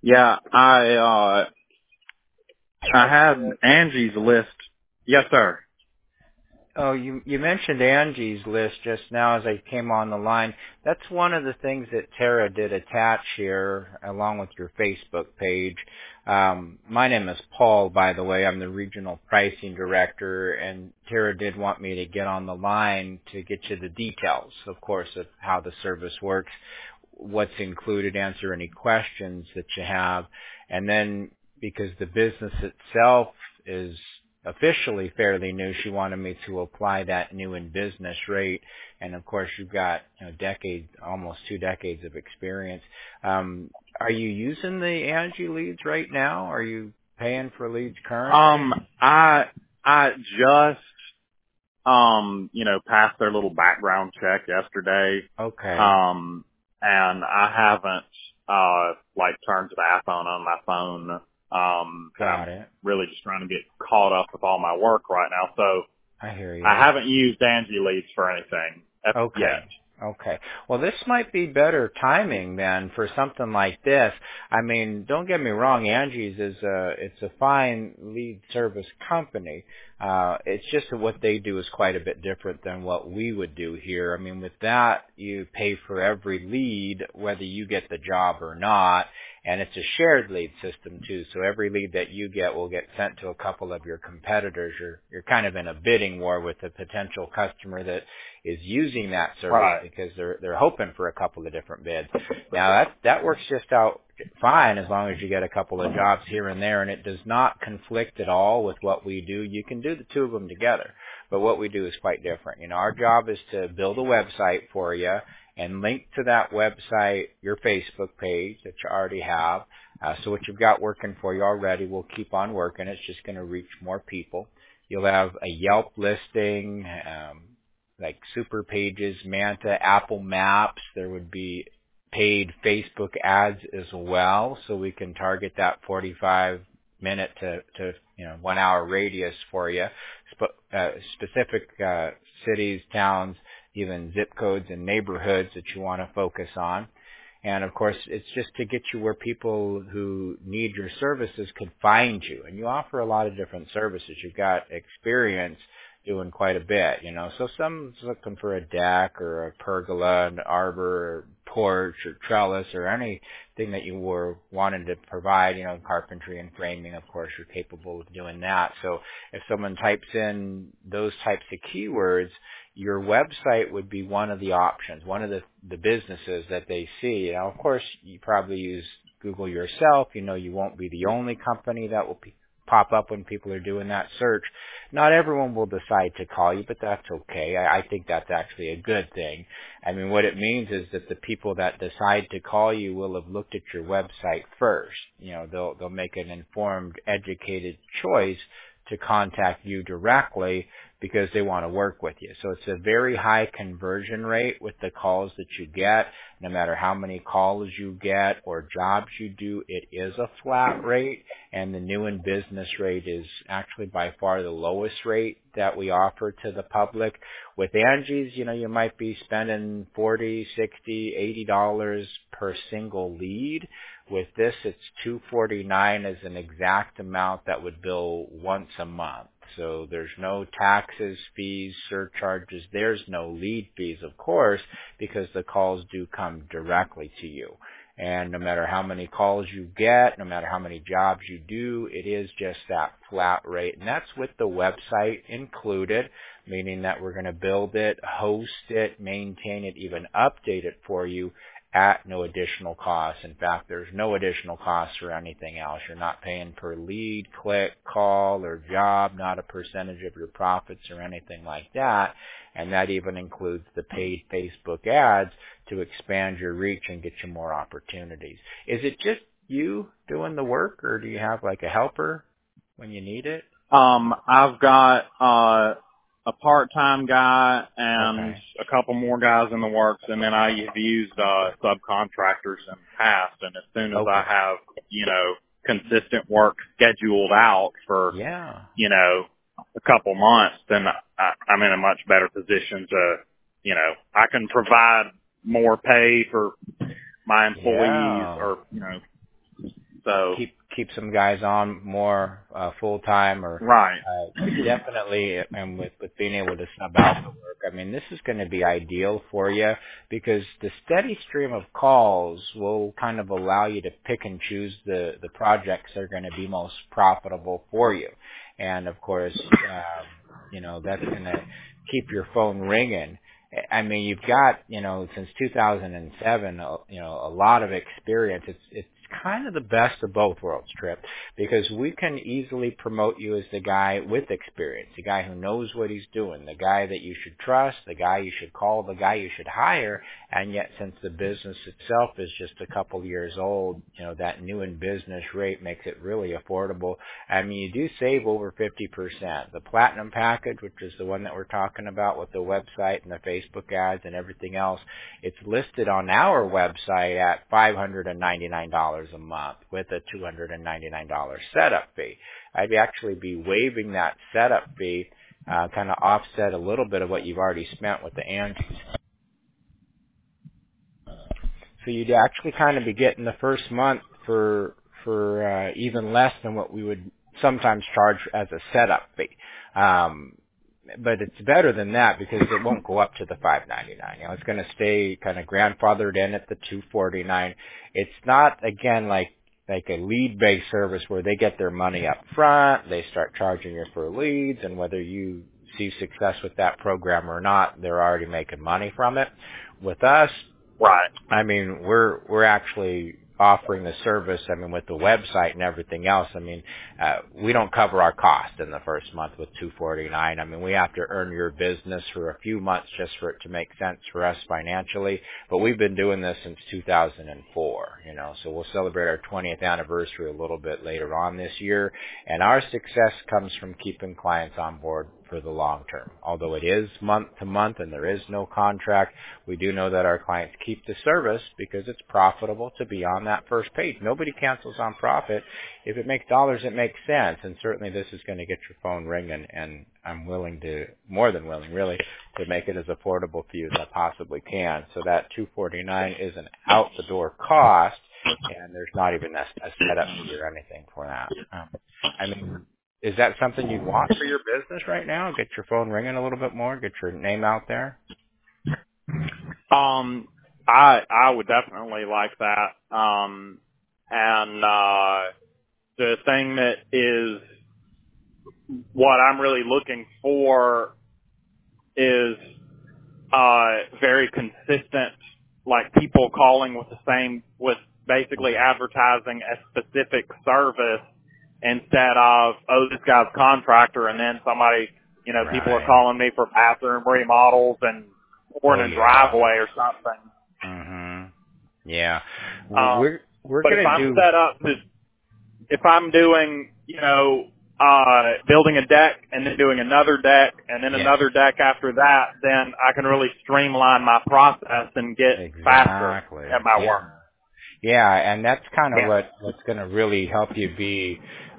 Yeah, I had Angie's list. Yes, sir. Oh, you mentioned Angie's list just now as I came on the line. That's one of the things that Tara did attach here along with your Facebook page. My name is Paul, by the way. I'm the regional pricing director, and Tara did want me to get on the line to get you the details, of course, of how the service works, what's included, answer any questions that you have, and then because the business itself is officially fairly new, she wanted me to apply that new in business rate. And of course, you've got almost 2 decades of experience. Are you using the Angie leads right now? Are you paying for leads currently? I just passed their little background check yesterday. Okay. And I haven't turned to the app on my phone. Got it. Really just trying to get caught up with all my work right now. So I hear you. I haven't used Angie Leads for anything yet. Okay. Well, this might be better timing then for something like this. I mean, don't get me wrong, Angie's it's a fine lead service company. It's just that what they do is quite a bit different than what we would do here. I mean, with that, you pay for every lead, whether you get the job or not. And it's a shared lead system too, so every lead that you get will get sent to a couple of your competitors. You're kind of in a bidding war with a potential customer that is using that service, right, because they're hoping for a couple of different bids. Now that works just out fine as long as you get a couple of jobs here and there, and it does not conflict at all with what we do. You can do the two of them together, but what we do is quite different. Our job is to build a website for you and link to that website your Facebook page that you already have. So what you've got working for you already will keep on working. It's just going to reach more people. You'll have a Yelp listing, like Super Pages, Manta, Apple Maps. There would be paid Facebook ads as well, so we can target that 45-minute to 1 hour radius for you. Specific cities, towns, even zip codes and neighborhoods that you want to focus on. And of course, it's just to get you where people who need your services could find you. And you offer a lot of different services. You've got experience doing quite a bit, So someone's looking for a deck or a pergola, an arbor, or porch or trellis or anything that you were wanting to provide, carpentry and framing, of course, you're capable of doing that. So if someone types in those types of keywords, your website would be one of the options, one of the businesses that they see. Now, of course, you probably use Google yourself. You won't be the only company that will pop up when people are doing that search. Not everyone will decide to call you, but that's okay. I think that's actually a good thing. I mean, what it means is that the people that decide to call you will have looked at your website first. They'll make an informed, educated choice to contact you directly because they want to work with you. So it's a very high conversion rate with the calls that you get. No matter how many calls you get or jobs you do, it is a flat rate, and the new in business rate is actually by far the lowest rate that we offer to the public. With Angie's, you might be spending $40, $60, $80 per single lead. With this, it's $249 as an exact amount that would bill once a month. So there's no taxes, fees, surcharges. There's no lead fees, of course, because the calls do come directly to you. And no matter how many calls you get, no matter how many jobs you do, it is just that flat rate. And that's with the website included, meaning that we're going to build it, host it, maintain it, even update it for you at no additional cost. In fact, there's no additional cost for anything else. You're not paying per lead, click, call, or job, not a percentage of your profits or anything like that. And that even includes the paid Facebook ads to expand your reach and get you more opportunities. Is it just you doing the work, or do you have like a helper when you need it? I've got a part-time guy and a couple more guys in the works, and then I have used subcontractors in the past. And as soon as I have, consistent work scheduled out for, a couple months, then I'm in a much better position to, I can provide more pay for my employees or, So keep some guys on more full time, or right. Definitely, and with being able to sub out the work, I mean, this is going to be ideal for you because the steady stream of calls will kind of allow you to pick and choose the projects that are going to be most profitable for you, and of course, that's going to keep your phone ringing. I mean, you've got, since 2007, a lot of experience. It's kind of the best of both worlds, Tripp, because we can easily promote you as the guy with experience, the guy who knows what he's doing, the guy that you should trust, the guy you should call, the guy you should hire. And yet, since the business itself is just a couple years old, that new in business rate makes it really affordable. I mean, you do save over 50%. The Platinum package, which is the one that we're talking about with the website and the Facebook ads and everything else, it's listed on our website at $599 a month with a $299 setup fee. I'd actually be waiving that setup fee, kind of offset a little bit of what you've already spent with the Angie. So you'd actually kind of be getting the first month for even less than what we would sometimes charge as a setup fee. But it's better than that because it won't go up to the $599. It's going to stay kind of grandfathered in at the $249. It's not, again, like a lead-based service where they get their money up front, they start charging you for leads, and whether you see success with that program or not, they're already making money from it. With us, right. I mean, we're actually offering the service, I mean, with the website and everything else. I mean, we don't cover our cost in the first month with $249. I mean, we have to earn your business for a few months just for it to make sense for us financially. But we've been doing this since 2004, so we'll celebrate our 20th anniversary a little bit later on this year. And our success comes from keeping clients on board for the long term. Although it is month to month and there is no contract, we do know that our clients keep the service because it's profitable to be on that first page. Nobody cancels on profit. If it makes dollars, it makes sense. And certainly this is going to get your phone ringing, and I'm more than willing, really, to make it as affordable for you as I possibly can. So that $249 is an out the door cost, and there's not even a setup fee or anything for that. I mean, is that something you want for your business right now? Get your phone ringing a little bit more, get your name out there? I would definitely like that. And the thing that is what I'm really looking for is very consistent, like people calling with basically advertising a specific service instead of, this guy's a contractor, and then somebody, Right. People are calling me for bathroom remodels and pouring a driveway or something. Mm-hmm. Yeah. We're going to do... set up if I'm doing, building a deck and then doing another deck and then another deck after that, then I can really streamline my process and get faster at my work. Yeah, and that's kind of what's going to really help you be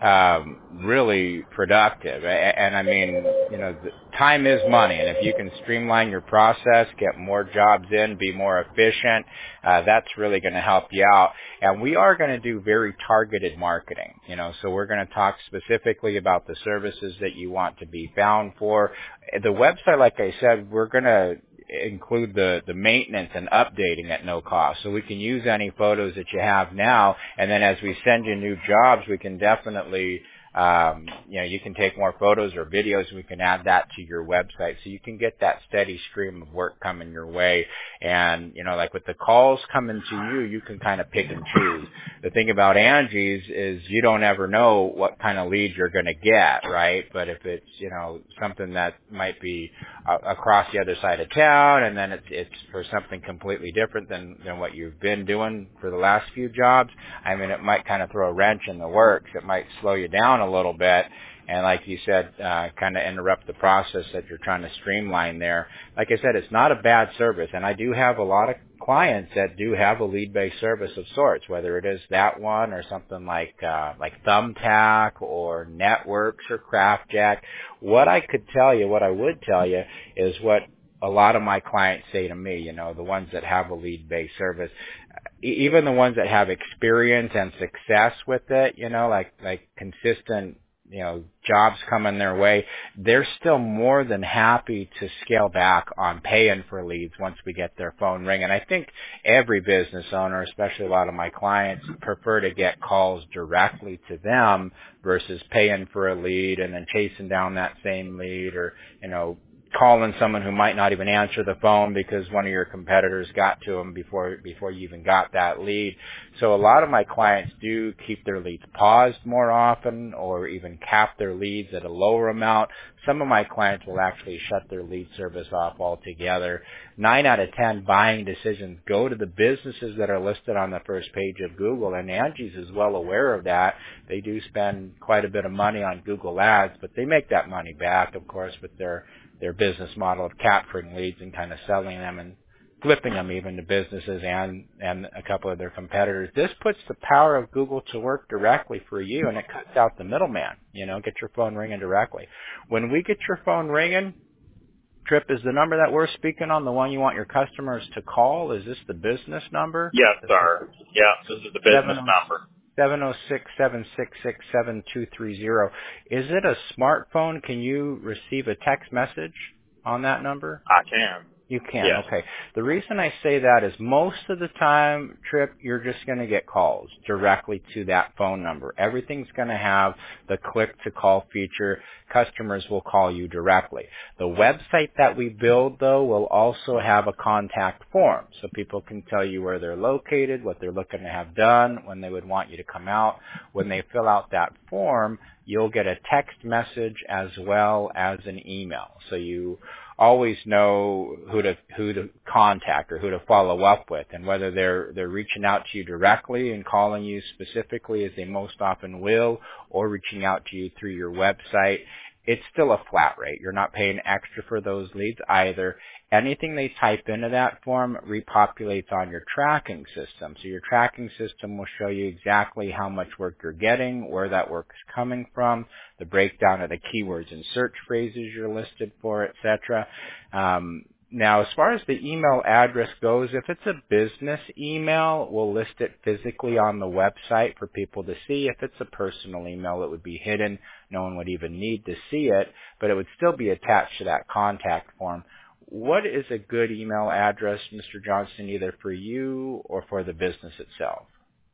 really productive. And I mean, time is money, and if you can streamline your process, get more jobs in, be more efficient, that's really going to help you out. And we are going to do very targeted marketing, so we're going to talk specifically about the services that you want to be found for. The website, like I said, we're going to include the maintenance and updating at no cost. So we can use any photos that you have now, and then as we send you new jobs, we can definitely, you can take more photos or videos, and we can add that to your website so you can get that steady stream of work coming your way. And, like with the calls coming to you, you can kind of pick and choose. The thing about Angie's is you don't ever know what kind of lead you're going to get, right? But if it's, something that might be across the other side of town, and then it's for something completely different than what you've been doing for the last few jobs, I mean, it might kind of throw a wrench in the works. It might slow you down a little bit. And like you said, kind of interrupt the process that you're trying to streamline there. Like I said, it's not a bad service, and I do have a lot of clients that do have a lead-based service of sorts, whether it is that one or something like Thumbtack or Networks or CraftJack. What I would tell you is what a lot of my clients say to me, the ones that have a lead-based service, even the ones that have experience and success with it, like consistent, jobs coming their way, they're still more than happy to scale back on paying for leads once we get their phone ringing. I think every business owner, especially a lot of my clients, prefer to get calls directly to them versus paying for a lead and then chasing down that same lead, or, calling someone who might not even answer the phone because one of your competitors got to them before you even got that lead. So a lot of my clients do keep their leads paused more often, or even cap their leads at a lower amount. Some of my clients will actually shut their lead service off altogether. 9 out of 10 buying decisions go to the businesses that are listed on the first page of Google, and Angie's is well aware of that. They do spend quite a bit of money on Google Ads, but they make that money back, of course, with their business model of capturing leads and kind of selling them and flipping them even to businesses and a couple of their competitors. This puts the power of Google to work directly for you, and it cuts out the middleman. Get your phone ringing directly. When we get your phone ringing, Trip, is the number that we're speaking on the one you want your customers to call? Is this the business number? Yes, sir. Yeah, this is the business number. 706-766-7230. Is it a smartphone? Can you receive a text message on that number? I can. You can, yes. Okay. The reason I say that is most of the time, Trip, you're just going to get calls directly to that phone number. Everything's going to have the click-to-call feature. Customers will call you directly. The website that we build, though, will also have a contact form, so people can tell you where they're located, what they're looking to have done, when they would want you to come out. When they fill out that form, you'll get a text message as well as an email. So you always know who to contact or who to follow up with, and whether they're reaching out to you directly and calling you specifically, as they most often will, or reaching out to you through your website. It's still a flat rate. You're not paying extra for those leads either. Anything they type into that form repopulates on your tracking system. So your tracking system will show you exactly how much work you're getting, where that work is coming from, the breakdown of the keywords and search phrases you're listed for, etc. Now, as far as the email address goes, if it's a business email, we'll list it physically on the website for people to see. If it's a personal email, it would be hidden. No one would even need to see it, but it would still be attached to that contact form. What is a good email address, Mr. Johnston, either for you or for the business itself?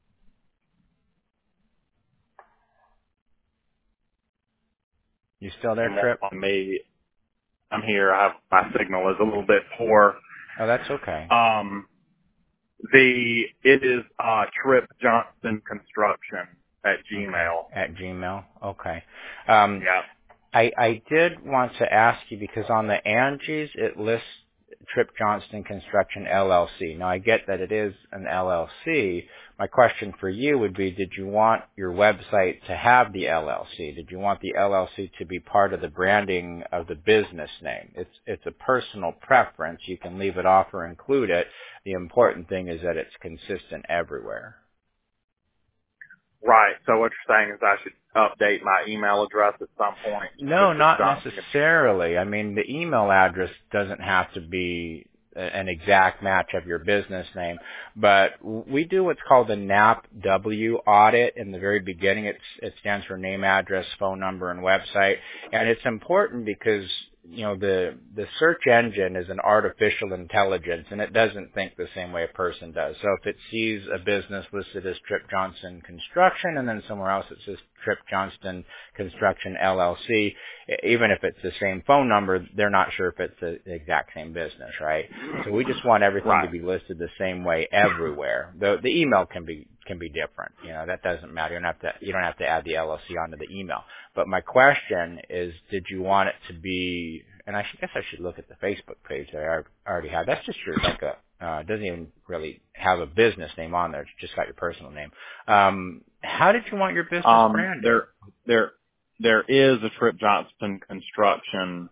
You still there, Trip? On me, I'm here. My signal is a little bit poor. Oh, that's okay. It is Trip Johnston Construction at Gmail. At Gmail, okay. Yeah. I did want to ask you, because on the Angie's it lists Trip Johnston Construction LLC. Now I get that it is an LLC. My question for you would be, did you want your website to have the LLC? Did you want the LLC to be part of the branding of the business name? It's a personal preference. You can leave it off or include it. The important thing is that it's consistent everywhere. Right. So what you're saying is I should update my email address at some point? No, not necessarily. I mean, the email address doesn't have to be an exact match of your business name, but we do what's called the NAPW audit. In the very beginning, it stands for name, address, phone number, and website, and it's important because the search engine is an artificial intelligence, and it doesn't think the same way a person does. So if it sees a business listed as Trip Johnston Construction and then somewhere else it says Trip Johnston Construction LLC, even if it's the same phone number, they're not sure if it's the exact same business, right? So we just want everything to be listed the same way everywhere. The email can be different. That doesn't matter. You don't have to add the LLC onto the email. But my question is, did you want it to be, and I guess I should look at the Facebook page that I already have. That's just it doesn't even really have a business name on there. It's just got your personal name. How did you want your business branded? There is a Trip Johnston Construction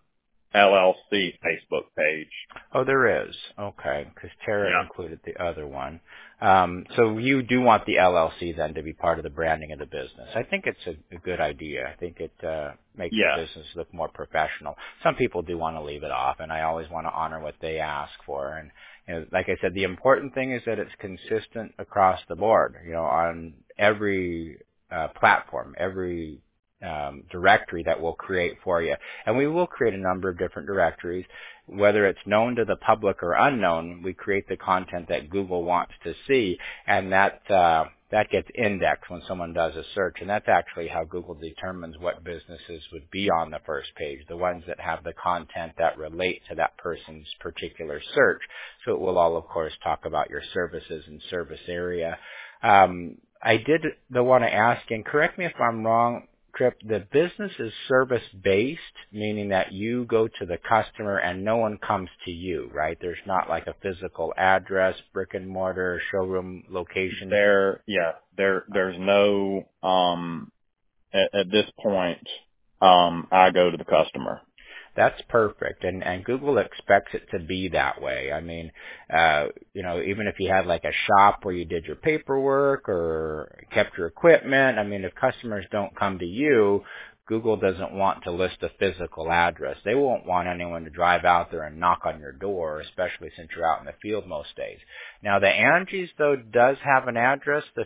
LLC Facebook page. Oh, there is. Okay, because Tara Yeah. included the other one. So you do want the LLC then to be part of the branding of the business. I think it's a good idea. I think it makes the Yes. business look more professional. Some people do want to leave it off, and I always want to honor what they ask for. And like I said, the important thing is that it's consistent across the board. On every platform, every directory that we'll create for you. And we will create a number of different directories. Whether it's known to the public or unknown, we create the content that Google wants to see, and that gets indexed when someone does a search. And that's actually how Google determines what businesses would be on the first page, the ones that have the content that relate to that person's particular search. So it will all, of course, talk about your services and service area. I did want to ask, and correct me if I'm wrong, Trip, the business is service-based, meaning that you go to the customer and no one comes to you, right? There's not like a physical address, brick and mortar, showroom location. There's no, at this point, I go to the customer. That's perfect. And Google expects it to be that way. I mean, even if you had like a shop where you did your paperwork or kept your equipment, I mean, if customers don't come to you, Google doesn't want to list a physical address. They won't want anyone to drive out there and knock on your door, especially since you're out in the field most days. Now, the Angie's, though, does have an address, the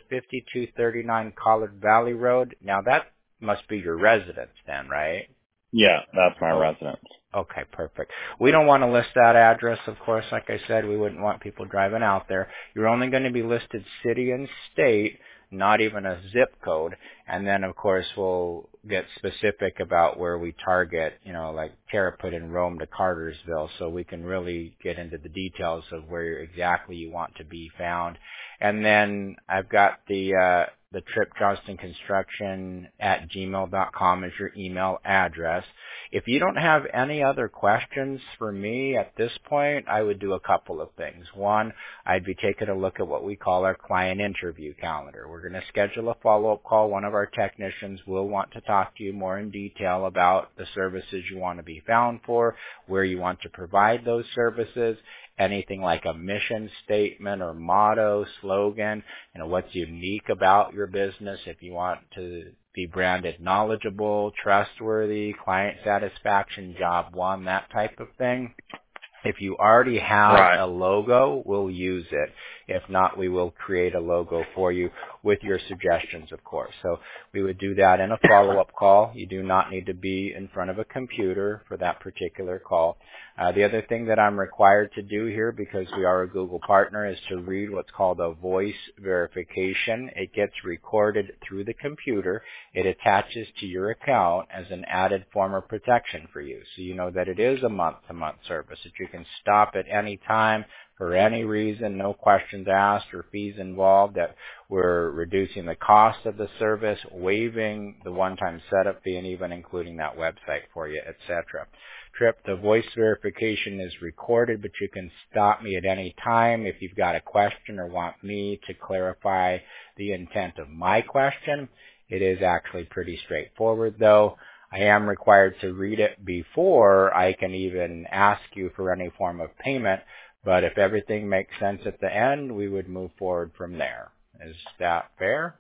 5239 Collard Valley Road. Now, that must be your residence then, right? Yeah, that's my residence. Okay, perfect. We don't want to list that address, of course. Like I said, we wouldn't want people driving out there. You're only going to be listed city and state, not even a zip code. And then, of course, we'll get specific about where we target, like Tara put in Rome to Cartersville, so we can really get into the details of where exactly you want to be found. And then I've got the Trip Johnston Construction at gmail.com is your email address. If you don't have any other questions for me at this point, I would do a couple of things. One, I'd be taking a look at what we call our client interview calendar. We're going to schedule a follow-up call. One of our technicians will want to talk to you more in detail about the services you want to be found for, where you want to provide those services, anything like a mission statement or motto, slogan, what's unique about your business, if you want to be branded knowledgeable, trustworthy, client satisfaction, job one, that type of thing. If you already have a logo, we'll use it. If not, we will create a logo for you with your suggestions, of course. So we would do that in a follow-up call. You do not need to be in front of a computer for that particular call. The other thing that I'm required to do here, because we are a Google partner, is to read what's called a voice verification. It gets recorded through the computer. It attaches to your account as an added form of protection for you. So you know that it is a month-to-month service, that you can stop at any time for any reason, no questions asked or fees involved, that we're reducing the cost of the service, waiving the one-time setup fee, and even including that website for you, etc. Trip, the voice verification is recorded, but you can stop me at any time if you've got a question or want me to clarify the intent of my question. It is actually pretty straightforward, though. I am required to read it before I can even ask you for any form of payment, but if everything makes sense at the end, we would move forward from there. Is that fair?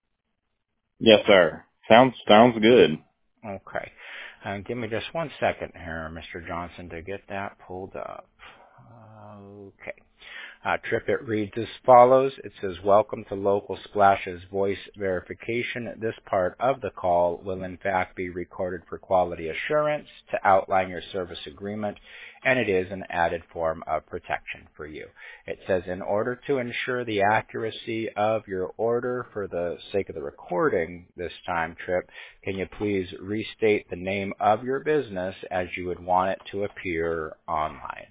Yes, sir. Sounds good. Okay. Give me just 1 second here, Mr. Johnson, to get that pulled up. Okay. Trip, it reads as follows. It says, welcome to Local Splash's voice verification. This part of the call will in fact be recorded for quality assurance to outline your service agreement, and it is an added form of protection for you. It says, in order to ensure the accuracy of your order for the sake of the recording this time, Trip, can you please restate the name of your business as you would want it to appear online?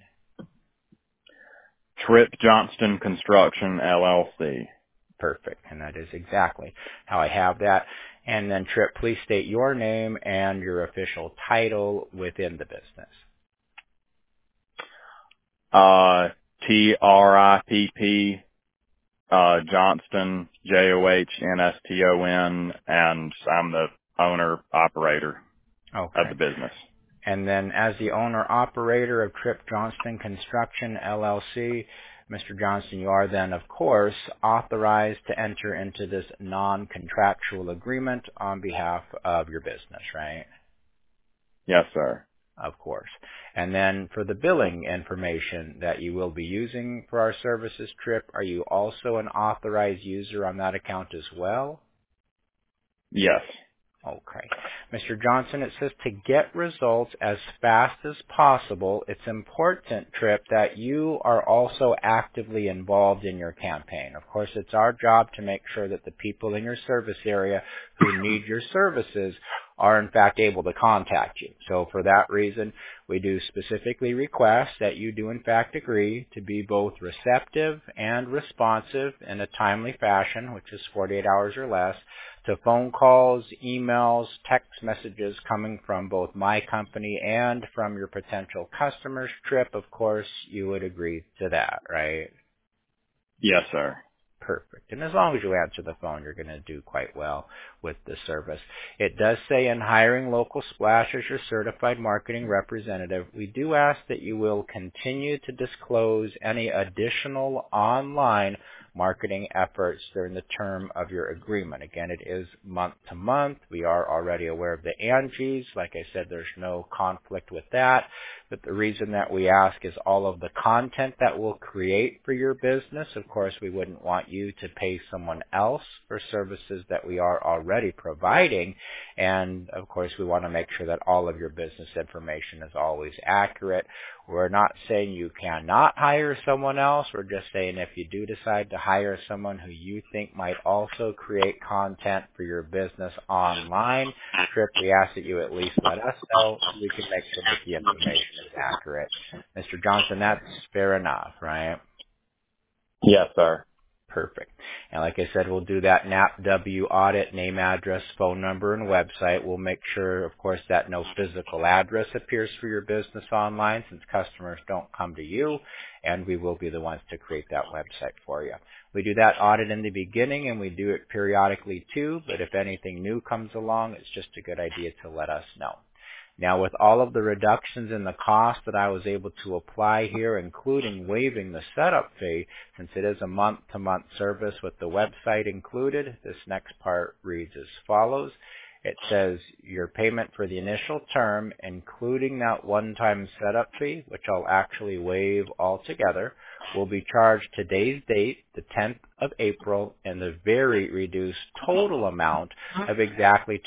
Trip Johnston Construction, LLC. Perfect. And that is exactly how I have that. And then, Trip, please state your name and your official title within the business. TRIPP, Johnston, JOHNSTON, and I'm the owner-operator of the business. And then as the owner-operator of Tripp Johnston Construction, LLC, Mr. Johnston, you are then, of course, authorized to enter into this non-contractual agreement on behalf of your business, right? Yes, sir. Of course. And then for the billing information that you will be using for our services, Tripp, are you also an authorized user on that account as well? Yes. Okay. Mr. Johnson, it says to get results as fast as possible, it's important, Tripp, that you are also actively involved in your campaign. Of course, it's our job to make sure that the people in your service area who need your services are in fact able to contact you. So for that reason, we do specifically request that you do in fact agree to be both receptive and responsive in a timely fashion, which is 48 hours or less, to phone calls, emails, text messages coming from both my company and from your potential customers. Tripp, of course, you would agree to that, right? Yes, sir. Perfect. And as long as you answer the phone, you're going to do quite well with the service. It does say in hiring Local Splash as your certified marketing representative, we do ask that you will continue to disclose any additional online marketing efforts during the term of your agreement. Again, it is month to month. We are already aware of the Angies. Like I said, there's no conflict with that. But the reason that we ask is all of the content that we'll create for your business. Of course, we wouldn't want you to pay someone else for services that we are already providing. And of course, we want to make sure that all of your business information is always accurate. We're not saying you cannot hire someone else. We're just saying if you do decide to hire someone who you think might also create content for your business online, Tripp, we ask that you at least let us know so we can make sure that the information is accurate. Mr. Johnson, that's fair enough, right? Yes, sir. Perfect. And like I said, we'll do that NAPW audit, name, address, phone number, and website. We'll make sure, of course, that no physical address appears for your business online since customers don't come to you, and we will be the ones to create that website for you. We do that audit in the beginning, and we do it periodically too, but if anything new comes along, it's just a good idea to let us know. Now, with all of the reductions in the cost that I was able to apply here, including waiving the setup fee, since it is a month-to-month service with the website included, this next part reads as follows. It says your payment for the initial term, including that one-time setup fee, which I'll actually waive altogether, will be charged today's date, the 10th of April, in the very reduced total amount of exactly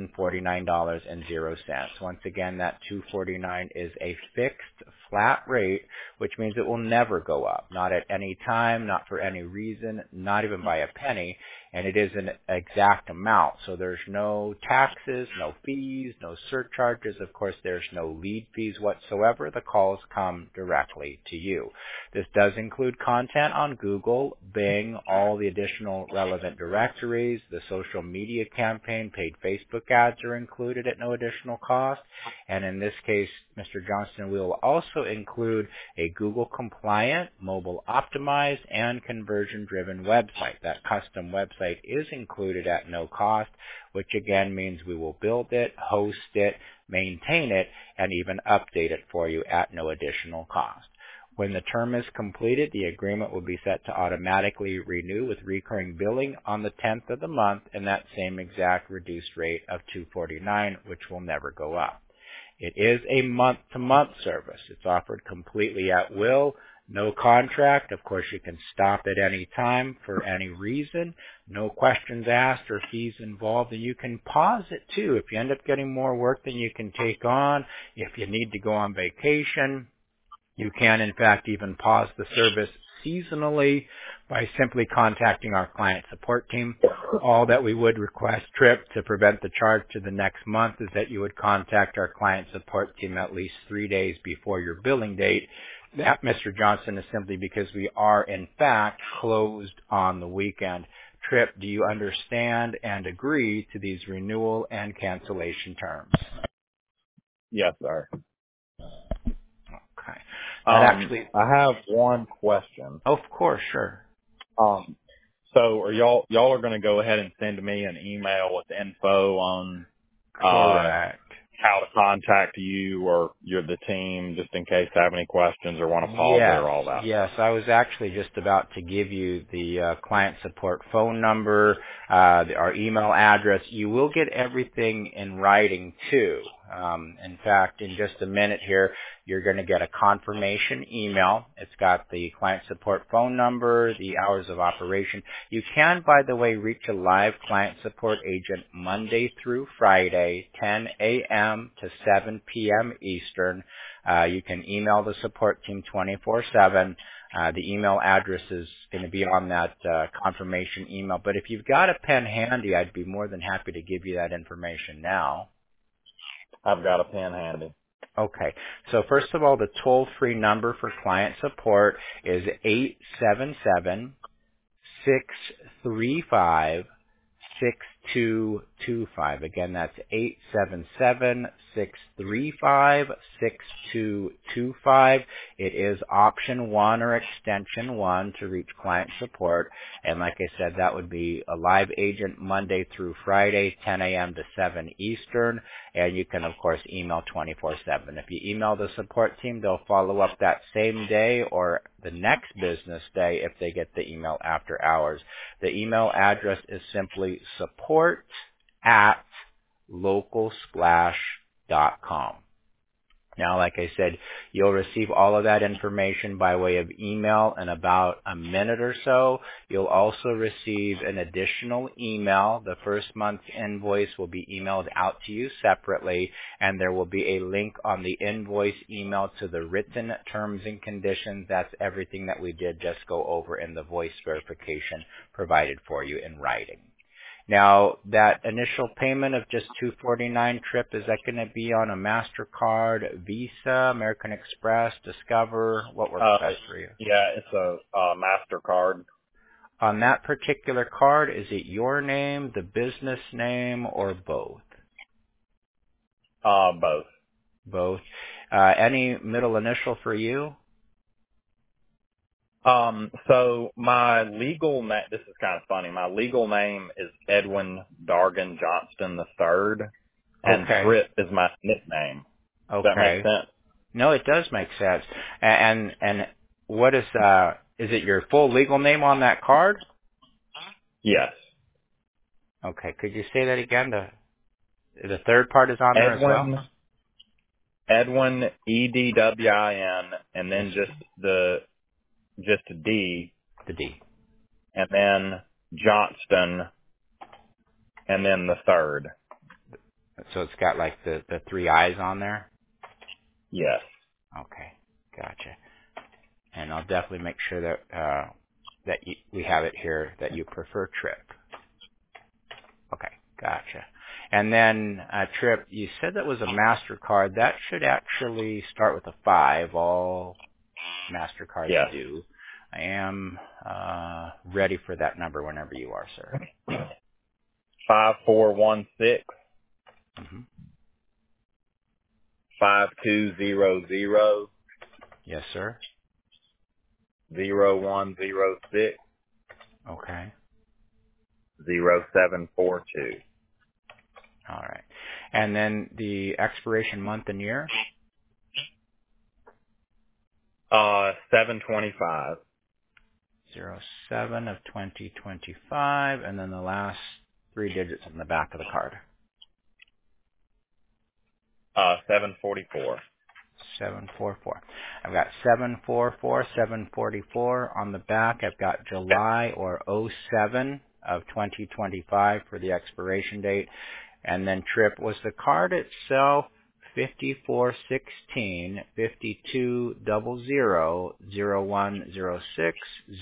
$249.00. Once again, that $249 is a fixed flat rate, which means it will never go up, not at any time, not for any reason, not even by a penny, and it is an exact amount. So there's no taxes, no fees, no surcharges. Of course, there's no lead fees whatsoever. The calls come directly to you. This does include content on Google, Bing, all the additional relevant directories, the social media campaign, paid Facebook ads are included at no additional cost. And in this case, Mr. Johnston, we will also include a Google compliant, mobile optimized, and conversion driven website. That custom website is included at no cost, which again means we will build it, host it, maintain it, and even update it for you at no additional cost. When the term is completed, the agreement will be set to automatically renew with recurring billing on the 10th of the month and that same exact reduced rate of $249, which will never go up. It is a month-to-month service. It's offered completely at will, no contract. Of course, you can stop at any time for any reason. No questions asked or fees involved. And you can pause it too. If you end up getting more work than you can take on, if you need to go on vacation, you can, in fact, even pause the service seasonally by simply contacting our client support team. All that we would request, Tripp, to prevent the charge to the next month is that you would contact our client support team at least 3 days before your billing date. That, Mr. Johnson, is simply because we are, in fact, closed on the weekend. Tripp, do you understand and agree to these renewal and cancellation terms? Yes, sir. Okay. I have one question. Of course, sure. So are y'all are going to go ahead and send me an email with info on Correct. how to contact you or you're the team, just in case I have any questions or want to pause it or all that. Yes, I was actually just about to give you the client support phone number, our email address. You will get everything in writing too. In fact, in just a minute here, you're going to get a confirmation email. It's got the client support phone number, the hours of operation. You can, by the way, reach a live client support agent Monday through Friday, 10 a.m. to 7 p.m. Eastern. You can email the support team 24/7. The email address is going to be on that confirmation email. But if you've got a pen handy, I'd be more than happy to give you that information now. I've got a pen handy. Okay. So first of all, the toll-free number for client support is 877-635-6225. Again, that's 877-635-6225. It is option 1 or extension 1 to reach client support. And like I said, that would be a live agent Monday through Friday, 10 a.m. to 7 Eastern. And you can, of course, email 24/7. If you email the support team, they'll follow up that same day or the next business day if they get the email after hours. The email address is simply support@localsplash.com. Now, like I said, you'll receive all of that information by way of email in about a minute or so. You'll also receive an additional email. The first month's invoice will be emailed out to you separately, and there will be a link on the invoice email to the written terms and conditions. That's everything that we did just go over in the voice verification provided for you in writing. Now, that initial payment of just $249 Trip, is that going to be on a MasterCard, Visa, American Express, Discover? What works best for you? Yeah, it's a MasterCard. On that particular card, is it your name, the business name, or both? Both. Both. Any middle initial for you? So my legal name, this is kind of funny. My legal name is Edwin Dargan Johnston III, and Trip is my nickname. Does that make sense? No, it does make sense. And what is it your full legal name on that card? Yes. Okay. Could you say that again? The third part is on there as well? Edwin, EDWIN, and then just a D. The D. And then Johnston, and then the third. So it's got like the 3 I's on there? Yes. Okay. Gotcha. And I'll definitely make sure that we have it here that you prefer Trip. Okay. Gotcha. And then Trip, you said that was a MasterCard. That should actually start with a 5. All MasterCards do. I am ready for that number whenever you are, sir. 5416 5200. Yes, sir. 0106. Okay. 0742. All right. And then the expiration month and year? 725. 07 of 2025, and then the last 3 digits on the back of the card. 744. 744. I've got 744, 744 on the back. I've got July or 07 of 2025 for the expiration date. And then Trip, was the card itself 5416 5200 0106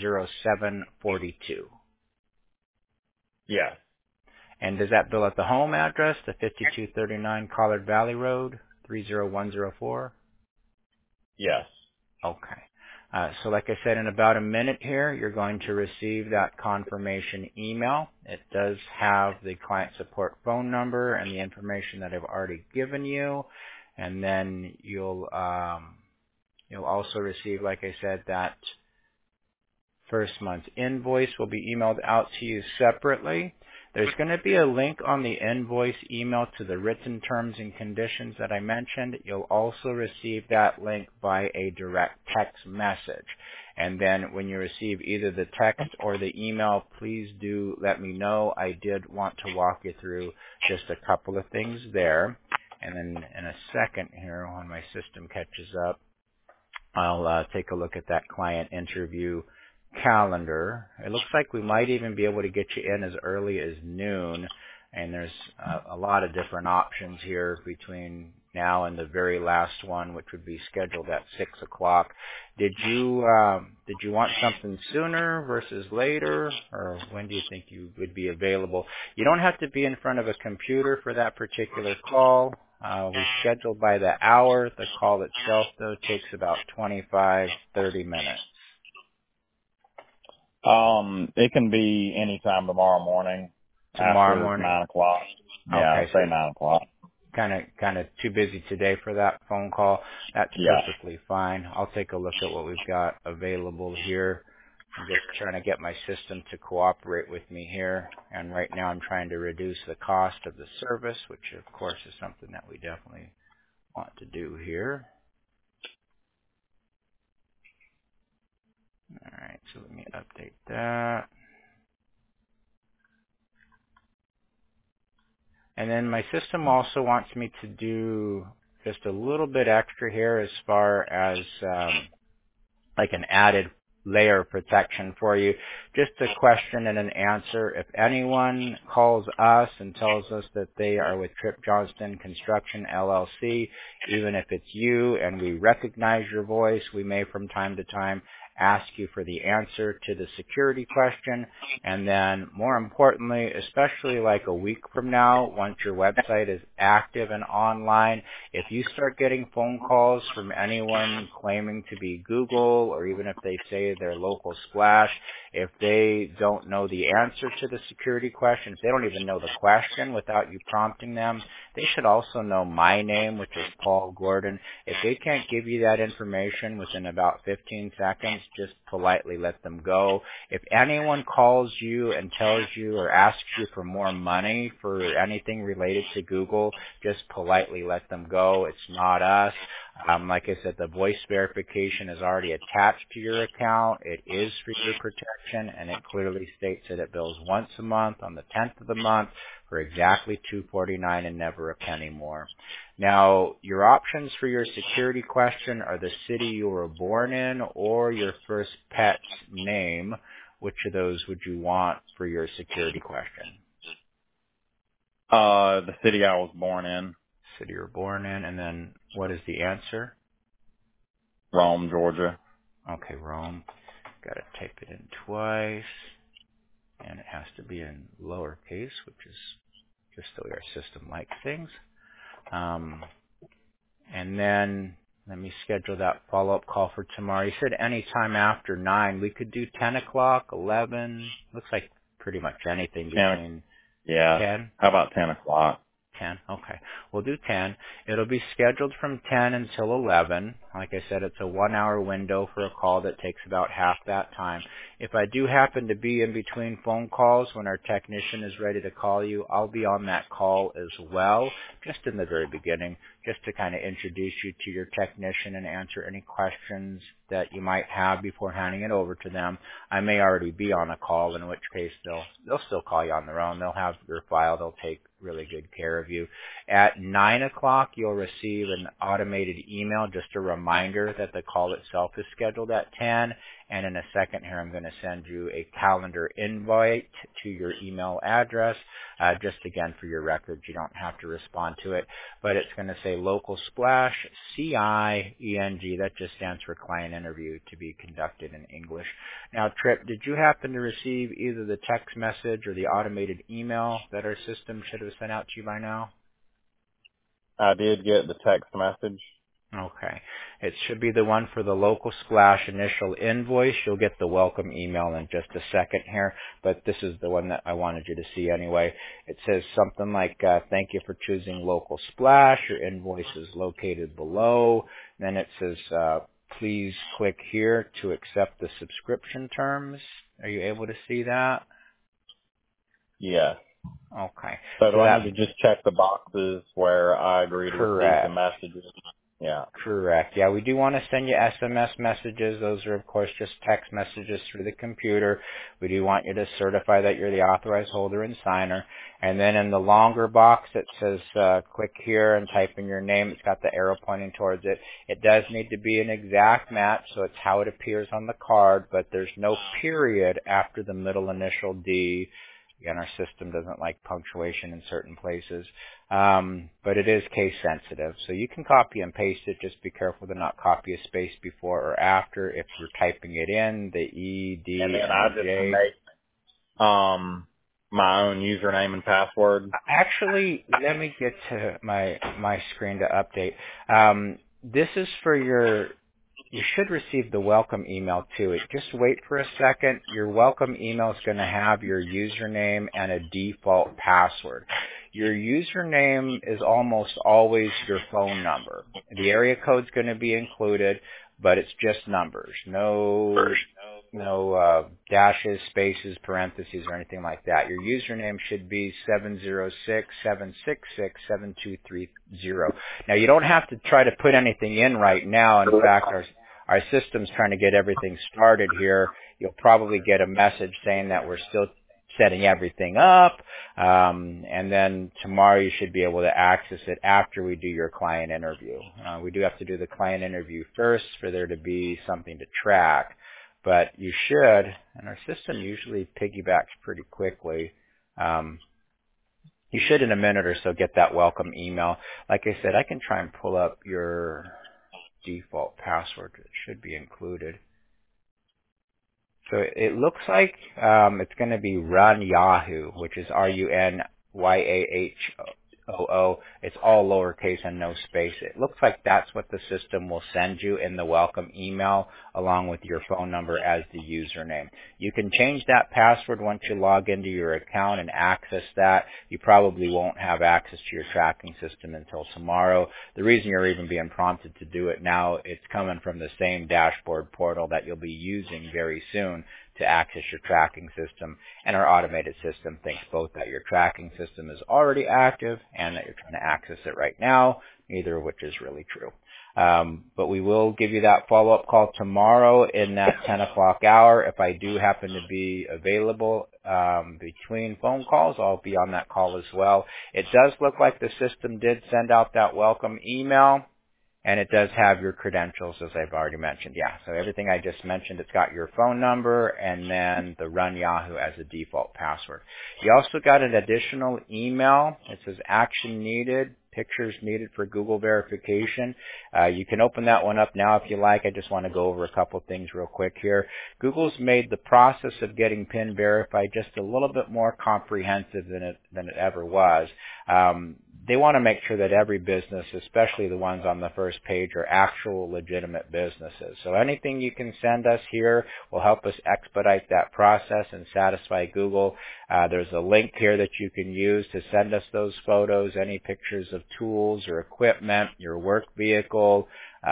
0742? Yes. And does that bill at the home address, the 5239 Collard Valley Road, 30104? Yes. Okay. So like I said, in about a minute here, you're going to receive that confirmation email. It does have the client support phone number and the information that I've already given you. And then you'll also receive, like I said, that first month's invoice will be emailed out to you separately. There's going to be a link on the invoice email to the written terms and conditions that I mentioned. You'll also receive that link by a direct text message. And then when you receive either the text or the email, please do let me know. I did want to walk you through just a couple of things there. And then in a second here, when my system catches up, I'll take a look at that client interview calendar. It looks like we might even be able to get you in as early as noon, and there's a lot of different options here between now and the very last one, which would be scheduled at 6 o'clock. Did you want something sooner versus later, or when do you think you would be available? You don't have to be in front of a computer for that particular call. We schedule by the hour. The call itself, though, takes about 25, 30 minutes. It can be anytime tomorrow morning. Tomorrow after morning? 9 o'clock. Yeah, Okay, say so 9 o'clock. kind of too busy today for that phone call. That's Yeah. perfectly fine. I'll take a look at what we've got available here. I'm just trying to get my system to cooperate with me here. And right now I'm trying to reduce the cost of the service, which of course is something that we definitely want to do here. All right, so let me update that. And then my system also wants me to do just a little bit extra here as far as like an added layer of protection for you. Just a question and an answer. If anyone calls us and tells us that they are with Tripp Johnston Construction LLC, even if it's you and we recognize your voice, we may from time to time ask you for the answer to the security question. And then more importantly, especially like a week from now, once your website is active and online, if you start getting phone calls from anyone claiming to be Google, or even if they say they're local splash, if they don't know the answer to the security question, if they don't even know the question without you prompting them, they should also know my name, which is Paul Gordon. If they can't give you that information within about 15 seconds, just politely let them go. If anyone calls you and tells you or asks you for more money for anything related to Google, just politely let them go. It's not us. Like I said, the voice verification is already attached to your account. It is for your protection, and it clearly states that it bills once a month on the 10th of the month for exactly $2.49 and never a penny more. Now, your options for your security question are the city you were born in or your first pet's name. Which of those would you want for your security question? The city I was born in. City you were born in, and then what is the answer? Rome, Georgia. Okay, Rome. Got to type it in twice. And it has to be in lowercase, which is just the way our system likes things. And then let me schedule that follow-up call for tomorrow. You said any time after 9. We could do 10 o'clock, 11. Looks like pretty much anything between 10. How about 10 o'clock? 10. Okay. We'll do 10. It'll be scheduled from 10 until 11. Like I said, it's a 1-hour window for a call that takes about half that time. If I do happen to be in between phone calls when our technician is ready to call you, I'll be on that call as well, just in the very beginning, just to kind of introduce you to your technician and answer any questions that you might have before handing it over to them. I may already be on a call, in which case they'll still call you on their own. They'll have your file. They'll take really good care of you. At 9 o'clock, you'll receive an automated email, just a reminder that the call itself is scheduled at 10. And in a second here, I'm going to send you a calendar invite to your email address. Just again, for your records, you don't have to respond to it. But it's going to say Local Splash, CIENG. That just stands for client interview to be conducted in English. Now, Tripp, did you happen to receive either the text message or the automated email that our system should have sent out to you by now? I did get the text message. Okay. It should be the one for the Local Splash initial invoice. You'll get the welcome email in just a second here, but this is the one that I wanted you to see anyway. It says something like, thank you for choosing Local Splash. Your invoice is located below. Then it says, please click here to accept the subscription terms. Are you able to see that? Yes. Okay. So do I need to just check the boxes where I agree to receive the correct. messages? Yeah. Correct. Yeah, we do want to send you SMS messages. Those are, of course, just text messages through the computer. We do want you to certify that you're the authorized holder and signer. And then in the longer box, it says click here and type in your name. It's got the arrow pointing towards it. It does need to be an exact match, so it's how it appears on the card, but there's no period after the middle initial D. Again, our system doesn't like punctuation in certain places. But it is case sensitive. So you can copy and paste it. Just be careful to not copy a space before or after. If you're typing it in, the E, D, And then and I the just J. make my own username and password. Actually, let me get to my screen to update. This is for you should receive the welcome email too. Just wait for a second. Your welcome email is going to have your username and a default password. Your username is almost always your phone number. The area code is going to be included, but it's just numbers. No dashes, spaces, parentheses, or anything like that. Your username should be 706-766-7230. Now, you don't have to try to put anything in right now. In fact, our system's trying to get everything started here. You'll probably get a message saying that we're still setting everything up, and then tomorrow you should be able to access it after we do your client interview. We do have to do the client interview first for there to be something to track, but you should, and our system usually piggybacks pretty quickly. You should in a minute or so get that welcome email. Like I said, I can try and pull up your default password. It should be included. So it looks like it's going to be Run Yahoo, which is RUNYAHOO. It's all lowercase and no space. It looks like that's what the system will send you in the welcome email along with your phone number as the username. You can change that password once you log into your account and access that. You probably won't have access to your tracking system until tomorrow. The reason you're even being prompted to do it now, it's coming from the same dashboard portal that you'll be using very soon to access your tracking system, and our automated system thinks both that your tracking system is already active and that you're trying to access it right now, neither of which is really true. But we will give you that follow-up call tomorrow in that 10 o'clock hour. If I do happen to be available between phone calls, I'll be on that call as well. It does look like the system did send out that welcome email. And it does have your credentials, as I've already mentioned. Yeah, so everything I just mentioned, it's got your phone number and then the Run Yahoo as a default password. You also got an additional email. It says action needed, pictures needed for Google verification. You can open that one up now if you like. I just want to go over a couple of things real quick here. Google's made the process of getting PIN verified just a little bit more comprehensive than it ever was. They want to make sure that every business, especially the ones on the first page, are actual legitimate businesses. So anything you can send us here will help us expedite that process and satisfy Google. There's a link here that you can use to send us those photos, any pictures of tools or equipment, your work vehicle,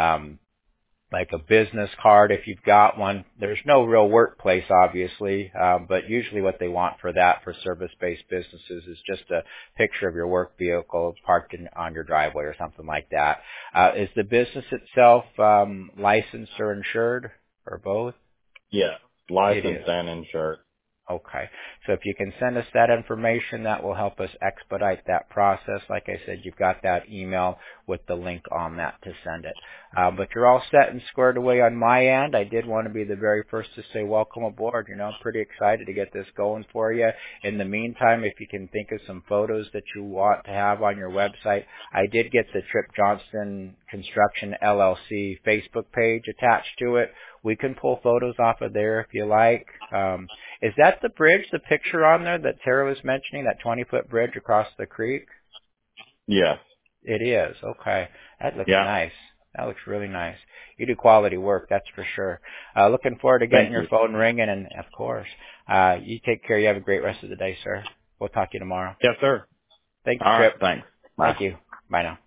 like a business card if you've got one. There's no real workplace, obviously, but usually what they want for that for service-based businesses is just a picture of your work vehicle parked on your driveway or something like that. Is the business itself licensed or insured, or both? Yeah, licensed and insured. Okay. So if you can send us that information, that will help us expedite that process. Like I said, you've got that email with the link on that to send it. But you're all set and squared away on my end. I did want to be the very first to say welcome aboard. You know, I'm pretty excited to get this going for you. In the meantime, if you can think of some photos that you want to have on your website, I did get the Trip Johnston Construction LLC Facebook page attached to it. We can pull photos off of there if you like. Is that the bridge, the picture on there that Tara was mentioning, that 20-foot bridge across the creek? Yes. It is. Okay. That looks Yeah. nice. That looks really nice. You do quality work, that's for sure. Looking forward to getting your phone ringing, and of course, you take care. You have a great rest of the day, sir. We'll talk to you tomorrow. Yes, sir. Thank you, All Trip. right. Thanks. Bye. Thank you. Bye now.